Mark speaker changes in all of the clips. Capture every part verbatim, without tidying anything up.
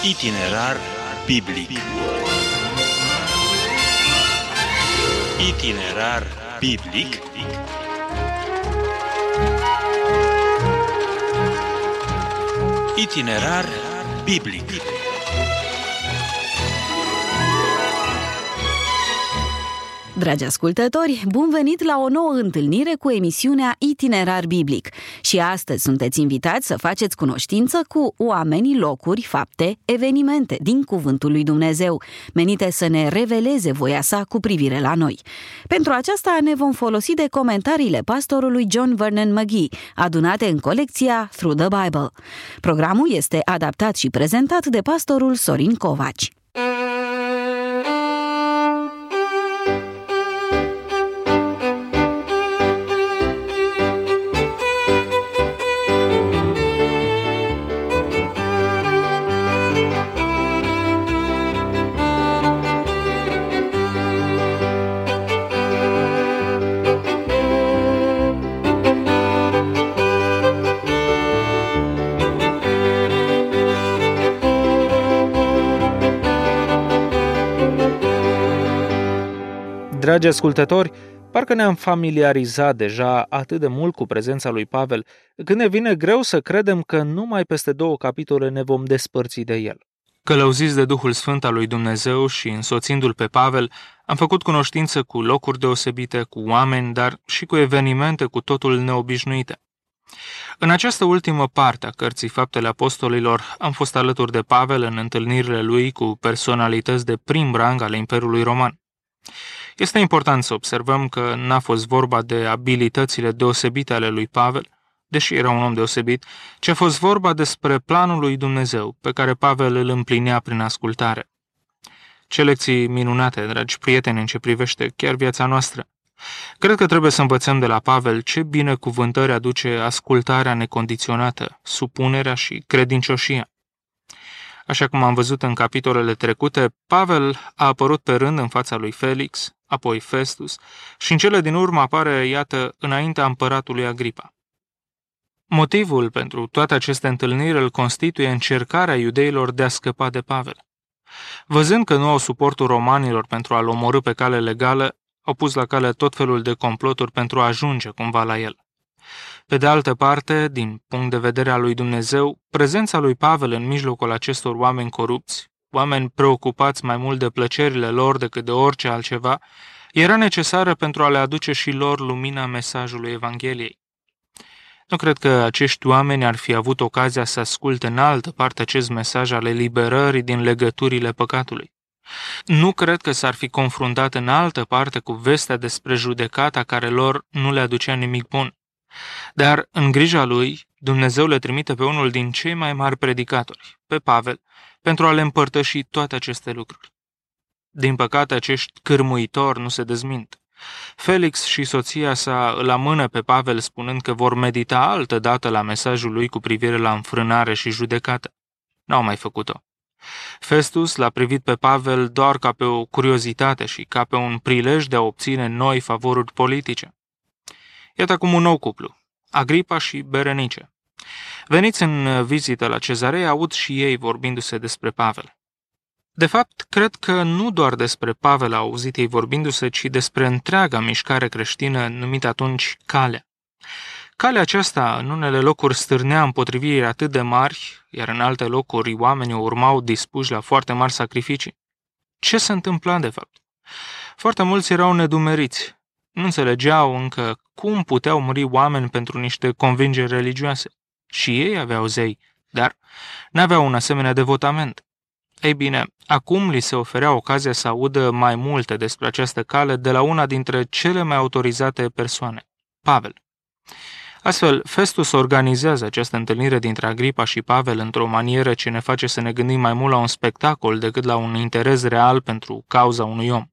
Speaker 1: Itinerar biblic. Itinerar biblic. Itinerar biblic.
Speaker 2: Dragi ascultători, bun venit la o nouă întâlnire cu emisiunea Itinerar Biblic. Și astăzi sunteți invitați să faceți cunoștință cu oameni, locuri, fapte, evenimente din Cuvântul lui Dumnezeu, menite să ne reveleze voia sa cu privire la noi. Pentru aceasta ne vom folosi de comentariile pastorului John Vernon McGee, adunate în colecția Through the Bible. Programul este adaptat și prezentat de pastorul Sorin Covaci.
Speaker 3: Dragi ascultători, parcă ne-am familiarizat deja atât de mult cu prezența lui Pavel, când ne vine greu să credem că numai peste două capitole ne vom despărți de el. Călăuziți de Duhul Sfânt al lui Dumnezeu și însoțindu-l pe Pavel, am făcut cunoștință cu locuri deosebite, cu oameni, dar și cu evenimente cu totul neobișnuite. În această ultimă parte a cărții Faptele Apostolilor am fost alături de Pavel în întâlnirile lui cu personalități de prim rang ale Imperiului Roman. Este important să observăm că n-a fost vorba de abilitățile deosebite ale lui Pavel, deși era un om deosebit, ci a fost vorba despre planul lui Dumnezeu, pe care Pavel îl împlinea prin ascultare. Ce lecții minunate, dragi prieteni, în ce privește chiar viața noastră. Cred că trebuie să învățăm de la Pavel ce binecuvântări aduce ascultarea necondiționată, supunerea și credincioșia. Așa cum am văzut în capitolele trecute, Pavel a apărut pe rând în fața lui Felix, apoi Festus și în cele din urmă apare, iată, înaintea împăratului Agripa. Motivul pentru toate aceste întâlniri îl constituie încercarea iudeilor de a scăpa de Pavel. Văzând că nu au suportul romanilor pentru a-l omorî pe cale legală, au pus la cale tot felul de comploturi pentru a ajunge cumva la el. Pe de altă parte, din punct de vedere al lui Dumnezeu, prezența lui Pavel în mijlocul acestor oameni corupți, oameni preocupați mai mult de plăcerile lor decât de orice altceva, era necesară pentru a le aduce și lor lumina mesajului Evangheliei. Nu cred că acești oameni ar fi avut ocazia să asculte în altă parte acest mesaj al eliberării din legăturile păcatului. Nu cred că s-ar fi confruntat în altă parte cu vestea despre judecata care lor nu le aducea nimic bun. Dar, în grija lui, Dumnezeu le trimite pe unul din cei mai mari predicatori, pe Pavel, pentru a le împărtăși toate aceste lucruri. Din păcate, acești cârmuitori nu se dezmint. Felix și soția sa îl amână pe Pavel spunând că vor medita altă dată la mesajul lui cu privire la înfrânare și judecată. N-au mai făcut-o. Festus l-a privit pe Pavel doar ca pe o curiozitate și ca pe un prilej de a obține noi favoruri politice. Iată acum un nou cuplu, Agripa și Berenice. Veniți în vizită la Cezarea, aud și ei vorbindu-se despre Pavel. De fapt, cred că nu doar despre Pavel au auzit ei vorbindu-se, ci despre întreaga mișcare creștină numită atunci Calea. Calea aceasta în unele locuri stârnea împotriviri atât de mari, iar în alte locuri oamenii o urmau dispuși la foarte mari sacrificii. Ce se întâmpla de fapt? Foarte mulți erau nedumeriți. Nu înțelegeau încă cum puteau muri oameni pentru niște convingeri religioase. Și ei aveau zei, dar n-aveau un asemenea devotament. Ei bine, acum li se oferea ocazia să audă mai multe despre această cale de la una dintre cele mai autorizate persoane, Pavel. Astfel, Festus organizează această întâlnire dintre Agripa și Pavel într-o manieră ce ne face să ne gândim mai mult la un spectacol decât la un interes real pentru cauza unui om.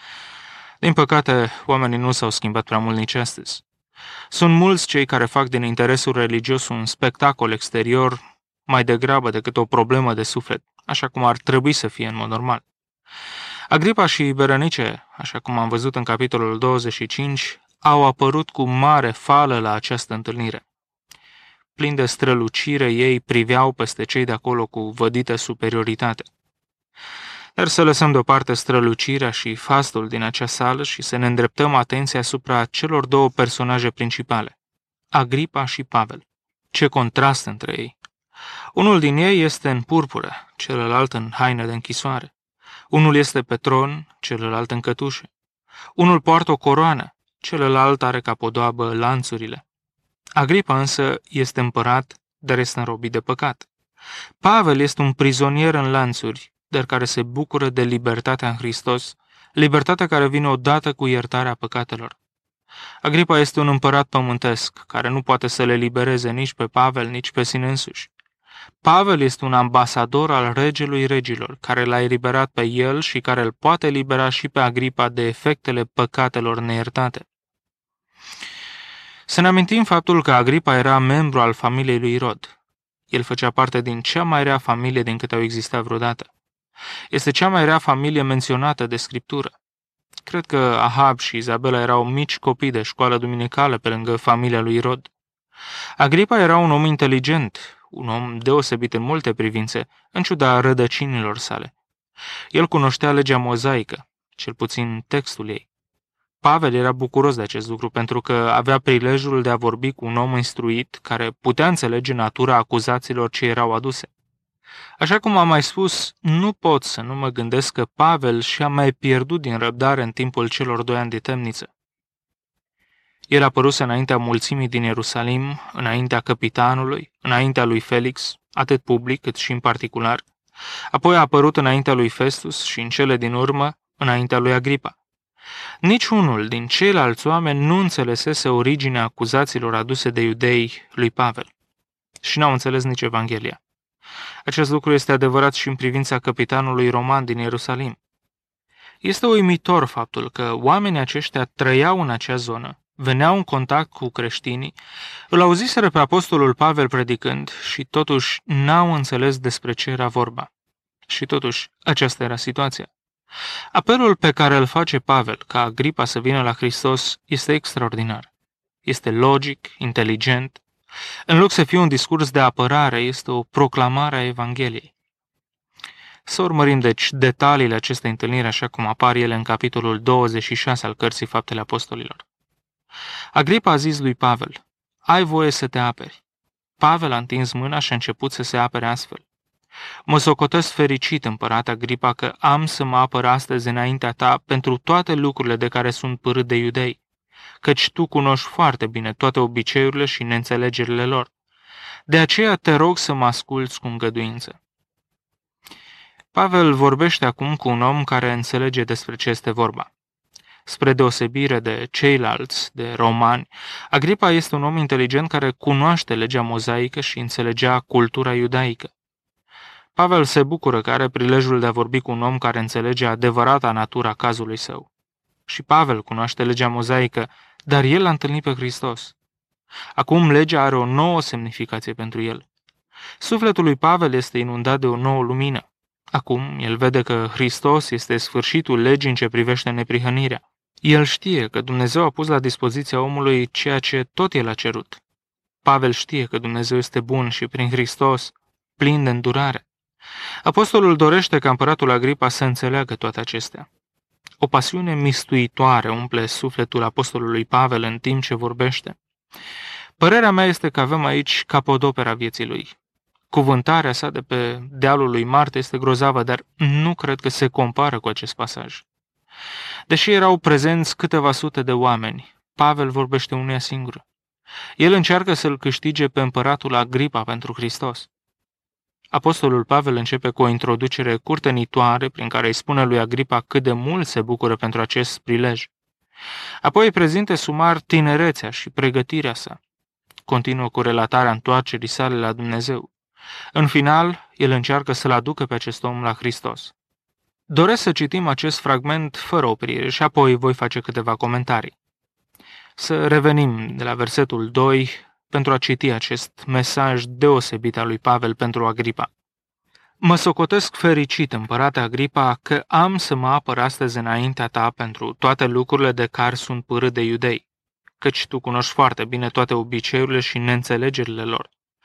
Speaker 3: Din păcate, oamenii nu s-au schimbat prea mult nici astăzi. Sunt mulți cei care fac din interesul religios un spectacol exterior mai degrabă decât o problemă de suflet, așa cum ar trebui să fie în mod normal. Agripa și Berenice, așa cum am văzut în capitolul douăzeci și cinci, au apărut cu mare fală la această întâlnire. plini de strălucire, ei priveau peste cei de acolo cu vădită superioritate. Dar să lăsăm deoparte strălucirea și fastul din acea sală și să ne îndreptăm atenția asupra celor două personaje principale, Agripa și Pavel. Ce contrast între ei! Unul din ei este în purpură, celălalt în haină de închisoare. Unul este pe tron, celălalt în cătușe. Unul poartă o coroană, celălalt are ca podoabă lanțurile. Agripa însă este împărat, dar este înrobit de păcat. Pavel este un prizonier în lanțuri, dar care se bucură de libertatea în Hristos, libertatea care vine odată cu iertarea păcatelor. Agripa este un împărat pământesc, care nu poate să le libereze nici pe Pavel, nici pe sine însuși. Pavel este un ambasador al regelui regilor, care l-a eliberat pe el și care îl poate libera și pe Agripa de efectele păcatelor neiertate. Să ne amintim faptul că Agripa era membru al familiei lui Irod. El făcea parte din cea mai rea familie din câte au existat vreodată. Este cea mai rea familie menționată de Scriptură. Cred că Ahab și Izabela erau mici copii de școală duminicală pe lângă familia lui Irod. Agripa era un om inteligent, un om deosebit în multe privințe, în ciuda rădăcinilor sale. El cunoștea legea mozaică, cel puțin textul ei. Pavel era bucuros de acest lucru pentru că avea prilejul de a vorbi cu un om instruit care putea înțelege natura acuzațiilor ce erau aduse. Așa cum am mai spus, nu pot să nu mă gândesc că Pavel și-a mai pierdut din răbdare în timpul celor doi ani de temniță. El a păruse înaintea mulțimii din Ierusalim, înaintea căpitanului, înaintea lui Felix, atât public cât și în particular, apoi a apărut înaintea lui Festus și în cele din urmă înaintea lui Agripa. Niciunul din ceilalți oameni nu înțelesese originea acuzațiilor aduse de iudei lui Pavel și n-au înțeles nici Evanghelia. Acest lucru este adevărat și în privința căpitanului roman din Ierusalim. Este uimitor faptul că oamenii aceștia trăiau în acea zonă, veneau în contact cu creștinii, îl auziseră pe apostolul Pavel predicând și totuși n-au înțeles despre ce era vorba. Și totuși, aceasta era situația. Apelul pe care îl face Pavel ca Agripa să vină la Hristos este extraordinar. Este logic, inteligent. În loc să fie un discurs de apărare, este o proclamare a Evangheliei. Să urmărim, deci, detaliile acestei întâlniri așa cum apar ele în capitolul douăzeci și șase al Cărții Faptele Apostolilor. Agripa a zis lui Pavel, ai voie să te aperi. Pavel a întins mâna și a început să se apere astfel. Mă socotesc fericit, împărate Agripa, că am să mă apăr astăzi înaintea ta pentru toate lucrurile de care sunt părât de iudei, căci tu cunoști foarte bine toate obiceiurile și neînțelegerile lor. De aceea te rog să mă asculți cu îngăduință. Pavel vorbește acum cu un om care înțelege despre ce este vorba. Spre deosebire de ceilalți, de romani, Agripa este un om inteligent care cunoaște legea mozaică și înțelegea cultura iudaică. Pavel se bucură că are prilejul de a vorbi cu un om care înțelege adevărata natura cazului său. Și Pavel cunoaște legea mozaică, dar el l-a întâlnit pe Hristos. Acum legea are o nouă semnificație pentru el. Sufletul lui Pavel este inundat de o nouă lumină. Acum el vede că Hristos este sfârșitul legii în ce privește neprihănirea. El știe că Dumnezeu a pus la dispoziția omului ceea ce tot el a cerut. Pavel știe că Dumnezeu este bun și prin Hristos plin de îndurare. Apostolul dorește ca împăratul Agripa să înțeleagă toate acestea. O pasiune mistuitoare umple sufletul apostolului Pavel în timp ce vorbește. Părerea mea este că avem aici capodopera vieții lui. Cuvântarea sa de pe dealul lui Marte este grozavă, dar nu cred că se compară cu acest pasaj. Deși erau prezenți câteva sute de oameni, Pavel vorbește unuia singură. El încearcă să-l câștige pe împăratul Agripa pentru Hristos. Apostolul Pavel începe cu o introducere curtenitoare prin care îi spune lui Agripa cât de mult se bucură pentru acest prilej. Apoi îi prezintă sumar tinerețea și pregătirea sa. Continuă cu relatarea întoarcerii sale la Dumnezeu. În final, el încearcă să-l aducă pe acest om la Hristos. Doresc să citim acest fragment fără oprire și apoi voi face câteva comentarii. Să revenim de la versetul doi pentru a citi acest mesaj deosebit al lui Pavel pentru Agripa. Mă socotesc fericit, împărate Agripa, că am să mă apăr astăzi înaintea ta pentru toate lucrurile de care sunt părât de iudei, căci tu cunoști foarte bine toate obiceiurile și neînțelegerile lor.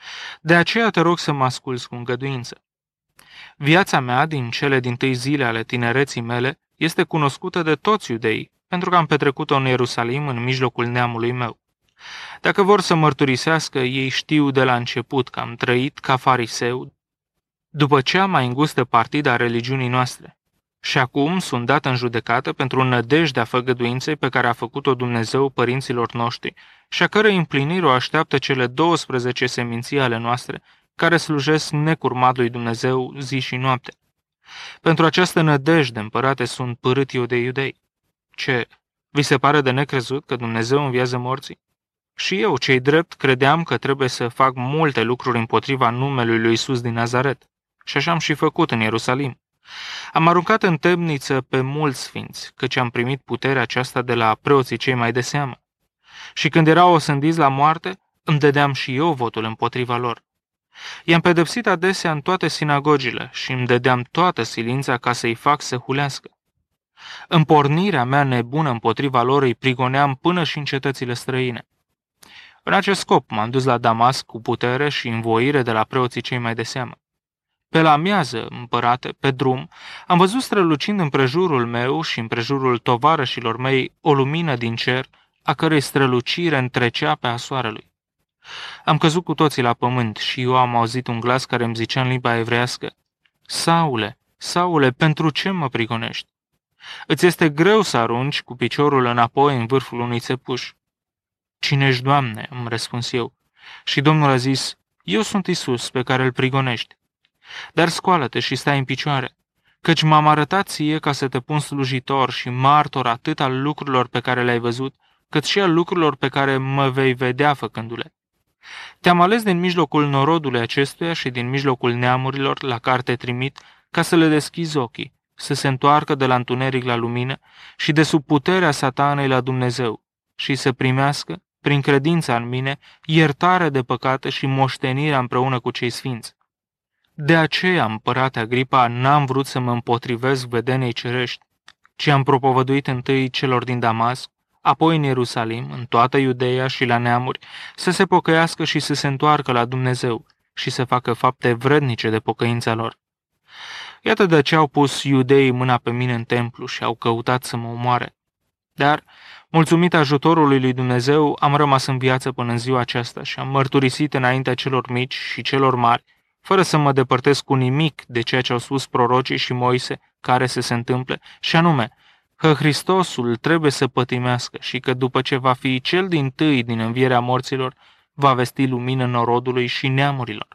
Speaker 3: De aceea te rog să mă asculți cu îngăduință. Viața mea din cele dintâi zile ale tinereții mele este cunoscută de toți iudeii, pentru că am petrecut-o în Ierusalim, în mijlocul neamului meu. Dacă vor să mărturisească, ei știu de la început că am trăit ca fariseu, după cea mai îngustă partidă a religiunii noastre. Și acum sunt dat în judecată pentru nădejdea făgăduinței pe care a făcut-o Dumnezeu părinților noștri și a cărei împlinire o așteaptă cele douăsprezece seminții ale noastre, care slujesc necurmat lui Dumnezeu zi și noapte. Pentru această nădejde, împărate, sunt părât eu de iudei. Ce, vi se pare de necrezut că Dumnezeu înviază morții? Și eu, cei drept, credeam că trebuie să fac multe lucruri împotriva numelui lui Iisus din Nazaret. Și așa am și făcut în Ierusalim. Am aruncat în temniță pe mulți sfinți, căci am primit puterea aceasta de la preoții cei mai de seamă. Și când erau osândiți la moarte, îmi dădeam și eu votul împotriva lor. I-am pedepsit adesea în toate sinagogile și îmi dădeam toată silința ca să-i fac să hulească. În pornirea mea nebună împotriva lor îi prigoneam până și în cetățile străine. În acest scop m-am dus la Damasc cu putere și învoire de la preoții cei mai de seamă. Pe la amiază, împărate, pe drum, am văzut strălucind împrejurul meu și împrejurul tovarășilor mei o lumină din cer, a cărei strălucire întrecea pe a soarelui. Am căzut cu toții la pământ și eu am auzit un glas care îmi zicea în limba evrească: Saule, Saule, pentru ce mă prigonești? Îți este greu să arunci cu piciorul înapoi în vârful unui țepuș. Cine ești, Doamne? Îmi răspuns eu. Și Domnul a zis: Eu sunt Iisus pe care îl prigonești. Dar scoală-te și stai în picioare, căci m-am arătat ție ca să te pun slujitor și martor atât al lucrurilor pe care le-ai văzut, cât și al lucrurilor pe care mă vei vedea făcându-le. Te-am ales din mijlocul norodului acestuia și din mijlocul neamurilor la care te trimit, ca să le deschizi ochii, să se întoarcă de la întuneric la lumină și de sub puterea satanei la Dumnezeu și să primească, prin credința în mine, iertare de păcate și moștenirea împreună cu cei sfinți. De aceea, împărate Agripa, n-am vrut să mă împotrivesc vedenei cerești, ci am propovăduit întâi celor din Damasc, apoi în Ierusalim, în toată Iudeea și la neamuri, să se pocăiască și să se întoarcă la Dumnezeu și să facă fapte vrednice de pocăința lor. Iată de ce au pus iudeii mâna pe mine în templu și au căutat să mă omoare. Dar, mulțumit ajutorului lui Dumnezeu, am rămas în viață până în ziua aceasta și am mărturisit înaintea celor mici și celor mari, fără să mă depărtez cu nimic de ceea ce au spus prorocii și Moise, care să se întâmple, și anume, că Hristosul trebuie să pătimească și că după ce va fi cel dintâi din învierea morților, va vesti lumină norodului și neamurilor.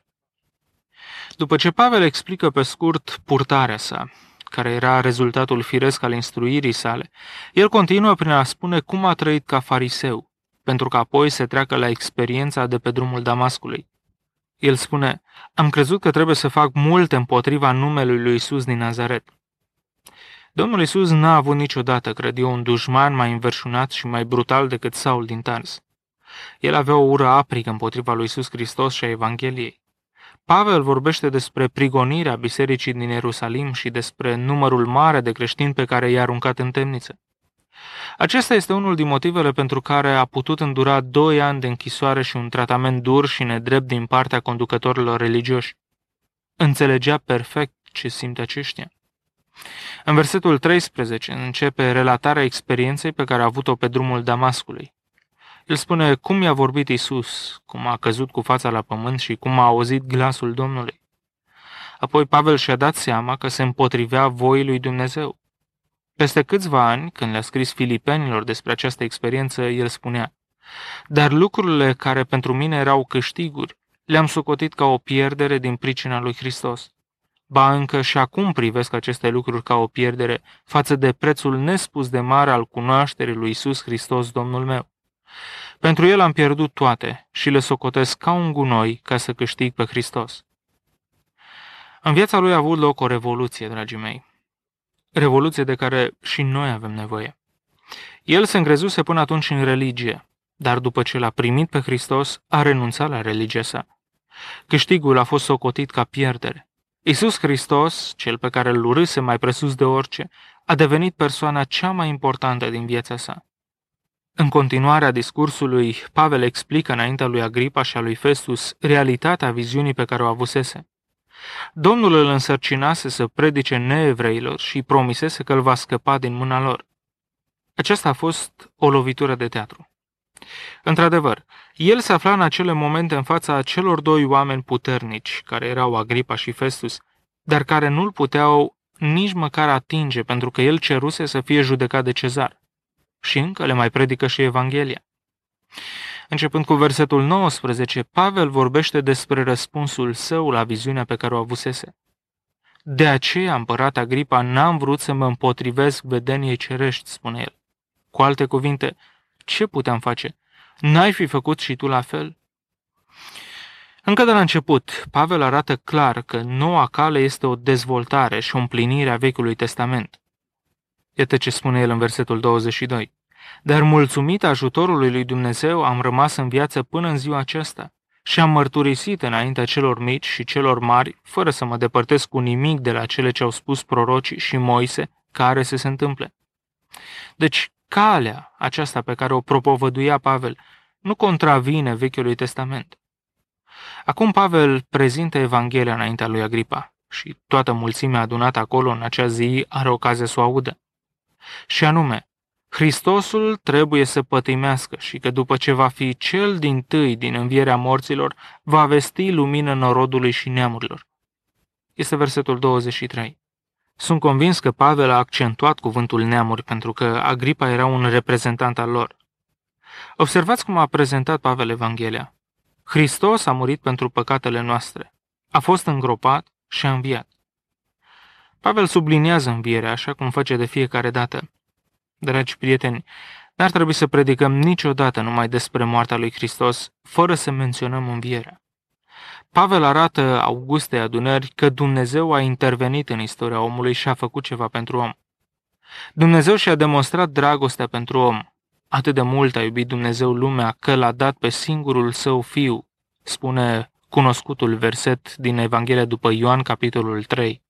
Speaker 3: După ce Pavel explică pe scurt purtarea sa, care era rezultatul firesc al instruirii sale, el continuă prin a spune cum a trăit ca fariseu, pentru că apoi se treacă la experiența de pe drumul Damascului. El spune: am crezut că trebuie să fac multe împotriva numelui lui Iisus din Nazaret. Domnul Iisus n-a avut niciodată, cred eu, un dușman mai înverșunat și mai brutal decât Saul din Tars. El avea o ură aprigă împotriva lui Iisus Hristos și a Evangheliei. Pavel vorbește despre prigonirea bisericii din Ierusalim și despre numărul mare de creștini pe care i-a aruncat în temniță. Acesta este unul din motivele pentru care a putut îndura doi ani de închisoare și un tratament dur și nedrept din partea conducătorilor religioși. Înțelegea perfect ce simt aceștia. În versetul treisprezece începe relatarea experienței pe care a avut-o pe drumul Damascului. El spune cum i-a vorbit Iisus, cum a căzut cu fața la pământ și cum a auzit glasul Domnului. Apoi Pavel și-a dat seama că se împotrivea voii lui Dumnezeu. Peste câțiva ani, când le-a scris filipenilor despre această experiență, el spunea: dar lucrurile care pentru mine erau câștiguri, le-am socotit ca o pierdere din pricina lui Hristos. Ba încă și acum privesc aceste lucruri ca o pierdere față de prețul nespus de mare al cunoașterii lui Iisus Hristos, Domnul meu. Pentru el am pierdut toate și le socotesc ca un gunoi ca să câștig pe Hristos. În viața lui a avut loc o revoluție, dragii mei. Revoluție de care și noi avem nevoie. El se îngrezuse până atunci în religie, dar după ce l-a primit pe Hristos, a renunțat la religia sa. Câștigul a fost socotit ca pierdere. Iisus Hristos, cel pe care îl urâse mai presus de orice, a devenit persoana cea mai importantă din viața sa. În continuarea discursului, Pavel explică înaintea lui Agripa și a lui Festus realitatea viziunii pe care o avusese. Domnul îl însărcinase să predice neevreilor și promisese că îl va scăpa din mâna lor. Aceasta a fost o lovitură de teatru. Într-adevăr, el se afla în acele momente în fața celor doi oameni puternici, care erau Agripa și Festus, dar care nu-l puteau nici măcar atinge pentru că el ceruse să fie judecat de Cezar. Și încă le mai predică și Evanghelia. Începând cu versetul nouăsprezece, Pavel vorbește despre răspunsul său la viziunea pe care o avusese. De aceea, împărate Agripa, n-am vrut să mă împotrivesc vedeniei cerești, spune el. Cu alte cuvinte, ce puteam face? N-ai fi făcut și tu la fel? Încă de la început, Pavel arată clar că noua cale este o dezvoltare și o împlinire a Vechiului Testament. Iată ce spune el în versetul douăzeci și doi. Dar mulțumit ajutorului lui Dumnezeu am rămas în viață până în ziua aceasta și am mărturisit înaintea celor mici și celor mari, fără să mă depărtez cu nimic de la cele ce au spus prorocii și Moise, care să se întâmple. Deci, calea aceasta pe care o propovăduia Pavel nu contravine Vechiului Testament. Acum Pavel prezintă Evanghelia înaintea lui Agripa și toată mulțimea adunată acolo în acea zi are ocazia să o audă. Și anume, Hristosul trebuie să pătimească și că după ce va fi cel dintâi din învierea morților, va vesti lumină norodului și neamurilor. Este versetul douăzeci și trei. Sunt convins că Pavel a accentuat cuvântul neamuri pentru că Agripa era un reprezentant al lor. Observați cum a prezentat Pavel Evanghelia. Hristos a murit pentru păcatele noastre, a fost îngropat și a înviat. Pavel subliniază învierea așa cum face de fiecare dată. Dragi prieteni, n-ar trebui să predicăm niciodată numai despre moartea lui Hristos, fără să menționăm învierea. Pavel arată Augustei adunări că Dumnezeu a intervenit în istoria omului și a făcut ceva pentru om. Dumnezeu și-a demonstrat dragostea pentru om. Atât de mult a iubit Dumnezeu lumea că l-a dat pe singurul său fiu, spune cunoscutul verset din Evanghelia după Ioan, capitolul trei.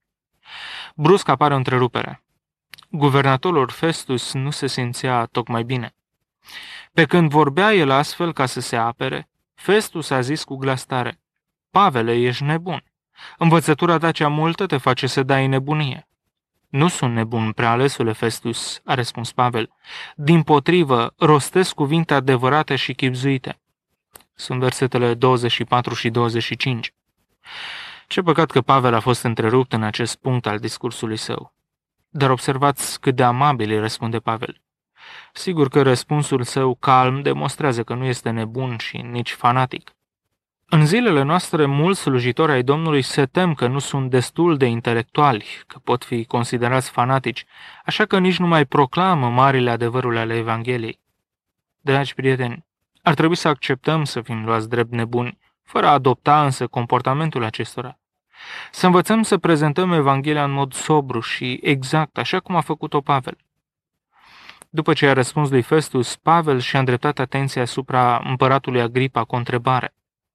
Speaker 3: Brusc apare o întrerupere. Guvernatorul Festus nu se simțea tocmai bine. Pe când vorbea el astfel ca să se apere, Festus a zis cu glas tare: Pavele, ești nebun. Învățătura ta cea multă te face să dai nebunie. Nu sunt nebun, prealesule Festus, a răspuns Pavel. Dimpotrivă, rostesc cuvinte adevărate și chibzuite. Sunt versetele douăzeci și patru și douăzeci și cinci. Ce păcat că Pavel a fost întrerupt în acest punct al discursului său. Dar observați cât de amabil îi răspunde Pavel. Sigur că răspunsul său calm demonstrează că nu este nebun și nici fanatic. În zilele noastre, mulți slujitori ai Domnului se tem că nu sunt destul de intelectuali, că pot fi considerați fanatici, așa că nici nu mai proclamă marile adevăruri ale Evangheliei. Dragi prieteni, ar trebui să acceptăm să fim luați drept nebuni, fără a adopta însă comportamentul acestora. Să învățăm să prezentăm Evanghelia în mod sobru și exact, așa cum a făcut-o Pavel. După ce a răspuns lui Festus, Pavel și-a îndreptat atenția asupra împăratului Agripa cu o întrebare.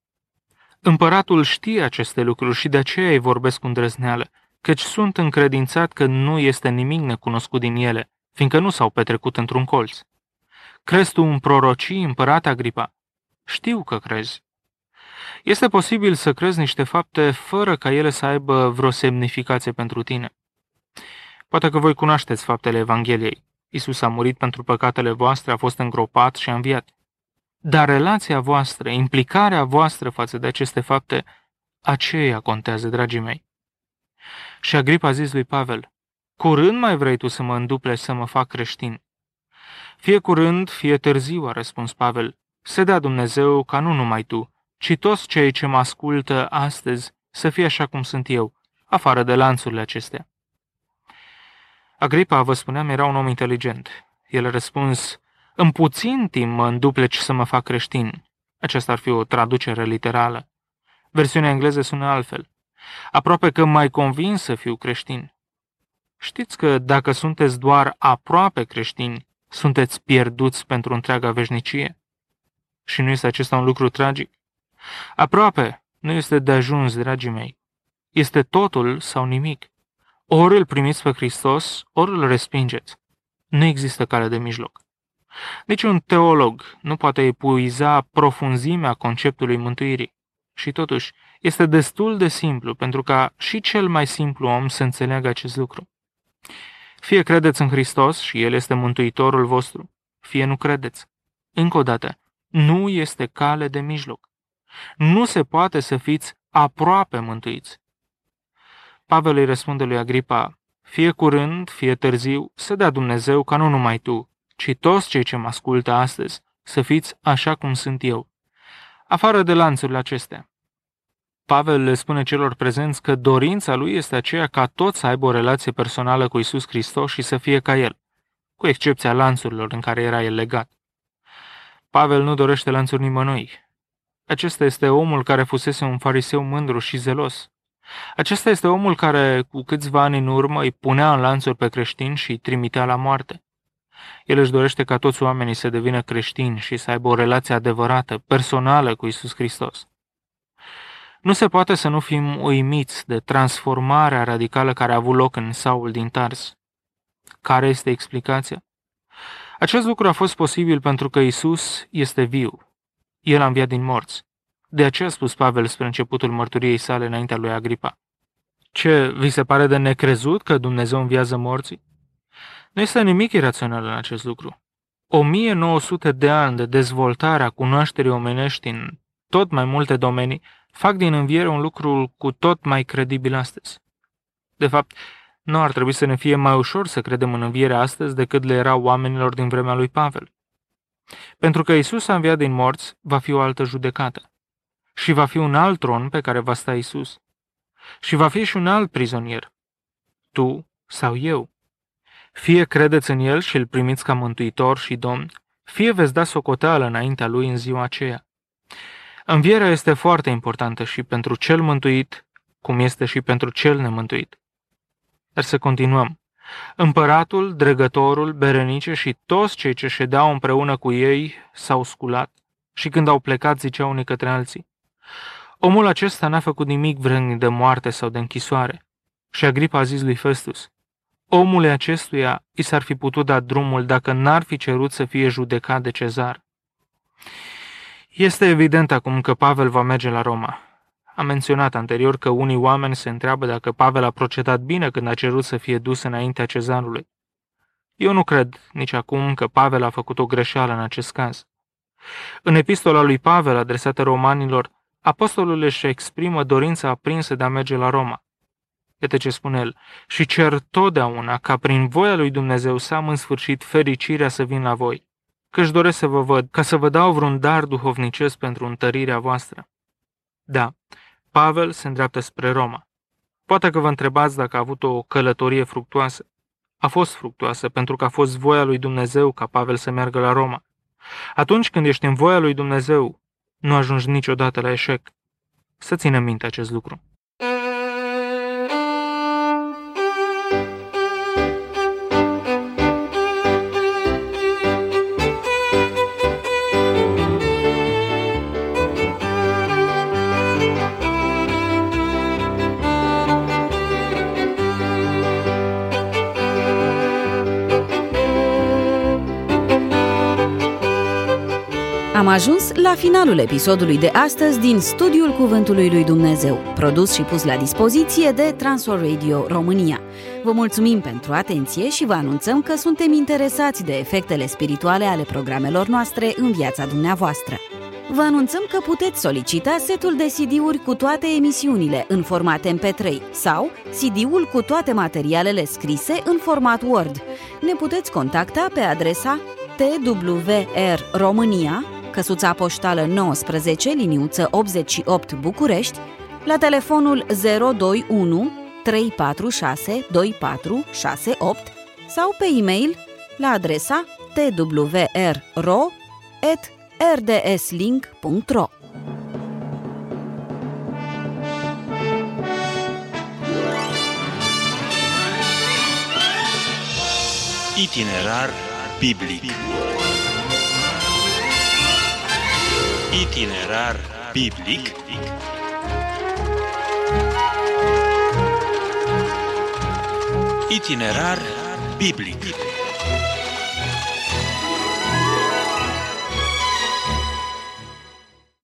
Speaker 3: Împăratul știe aceste lucruri și de aceea îi vorbesc cu îndrăzneală, căci sunt încredințat că nu este nimic necunoscut din ele, fiindcă nu s-au petrecut într-un colț. Crezi tu în prorocii, împărate Agripa? Știu că crezi. Este posibil să crezi niște fapte fără ca ele să aibă vreo semnificație pentru tine. Poate că voi cunoașteți faptele Evangheliei. Iisus a murit pentru păcatele voastre, a fost îngropat și a înviat. Dar relația voastră, implicarea voastră față de aceste fapte, aceea contează, dragii mei. Și Agripa a zis lui Pavel: curând mai vrei tu să mă îndupleci să mă fac creștin? Fie curând, fie târziu, a răspuns Pavel, să dea Dumnezeu ca nu numai tu, ci toți cei ce mă ascultă astăzi să fie așa cum sunt eu, afară de lanțurile acestea. Agripa, vă spuneam, era un om inteligent. El a răspuns: în puțin timp mă îndupleci să mă fac creștin. Aceasta ar fi o traducere literală. Versiunea engleză sună altfel. Aproape că m-ai convins să fiu creștin. Știți că dacă sunteți doar aproape creștini, sunteți pierduți pentru întreaga veșnicie? Și nu este acesta un lucru tragic? Aproape nu este de ajuns, dragii mei. Este totul sau nimic. Ori îl primiți pe Hristos, ori îl respingeți. Nu există cale de mijloc. Niciun teolog nu poate epuiza profunzimea conceptului mântuirii. Și totuși, este destul de simplu pentru ca și cel mai simplu om să înțeleagă acest lucru. Fie credeți în Hristos și El este mântuitorul vostru, fie nu credeți. Încă o dată, nu este cale de mijloc. Nu se poate să fiți aproape mântuiți. Pavel îi răspunde lui Agripa: fie curând, fie târziu, să dea Dumnezeu ca nu numai tu, ci toți cei ce mă ascultă astăzi, să fiți așa cum sunt eu, afară de lanțurile acestea. Pavel le spune celor prezenți că dorința lui este aceea ca toți să aibă o relație personală cu Iisus Hristos și să fie ca El, cu excepția lanțurilor în care era el legat. Pavel nu dorește lanțuri nimănui. Acesta este omul care fusese un fariseu mândru și zelos. Acesta este omul care, cu câțiva ani în urmă, îi punea în lanțuri pe creștini și îi trimitea la moarte. El își dorește ca toți oamenii să devină creștini și să aibă o relație adevărată, personală cu Iisus Hristos. Nu se poate să nu fim uimiți de transformarea radicală care a avut loc în Saul din Tars. Care este explicația? Acest lucru a fost posibil pentru că Iisus este viu. El a înviat din morți. De aceea a spus Pavel spre începutul mărturiei sale înaintea lui Agripa: ce, vi se pare de necrezut că Dumnezeu înviază morții? Nu este nimic irațional în acest lucru. o mie nouă sute de ani de dezvoltare a cunoașterii omenești în tot mai multe domenii fac din înviere un lucru cu tot mai credibil astăzi. De fapt, nu ar trebui să ne fie mai ușor să credem în înviere astăzi decât le era oamenilor din vremea lui Pavel. Pentru că Iisus a înviat din morți, va fi o altă judecată. Și va fi un alt tron pe care va sta Iisus. Și va fi și un alt prizonier. Tu sau eu. Fie credeți în El și îl primiți ca mântuitor și domn, fie veți da socoteală înaintea Lui în ziua aceea. Învierea este foarte importantă și pentru cel mântuit, cum este și pentru cel nemântuit. Dar să continuăm. Împăratul, dregătorul, Berenice și toți cei ce ședeau împreună cu ei s-au sculat și când au plecat ziceau unii către alții: omul acesta n-a făcut nimic vrednic de moarte sau de închisoare. Și Agripa a zis lui Festus: omului acestuia i s-ar fi putut da drumul dacă n-ar fi cerut să fie judecat de Cezar. Este evident acum că Pavel va merge la Roma. Am menționat anterior că unii oameni se întreabă dacă Pavel a procedat bine când a cerut să fie dus înaintea Cezarului. Eu nu cred nici acum că Pavel a făcut o greșeală în acest caz. În epistola lui Pavel adresată romanilor, apostolul își exprimă dorința aprinsă de a merge la Roma. Iată ce spune el: și cer totdeauna ca prin voia lui Dumnezeu să am în sfârșit fericirea să vin la voi, că-și doresc să vă văd, ca să vă dau vreun dar duhovnicesc pentru întărirea voastră. Da, Pavel se îndreaptă spre Roma. Poate că vă întrebați dacă a avut o călătorie fructuoasă. A fost fructuoasă pentru că a fost voia lui Dumnezeu ca Pavel să meargă la Roma. Atunci când ești în voia lui Dumnezeu, nu ajungi niciodată la eșec. Să ținem minte acest lucru.
Speaker 2: Am ajuns la finalul episodului de astăzi din Studiul Cuvântului lui Dumnezeu, produs și pus la dispoziție de Transworld Radio România. Vă mulțumim pentru atenție și vă anunțăm că suntem interesați de efectele spirituale ale programelor noastre în viața dumneavoastră. Vă anunțăm că puteți solicita setul de C D-uri cu toate emisiunile în format M P trei sau C D-ul cu toate materialele scrise în format Word. Ne puteți contacta pe adresa T W R România, căsuța poștală nouăsprezece, liniuță optzeci și opt București, la telefonul zero doi unu trei patru șase doi patru șase opt sau pe e-mail la adresa t w r ro at r d s link punct r o.
Speaker 1: Itinerar biblic. Itinerar biblic. Itinerar biblic.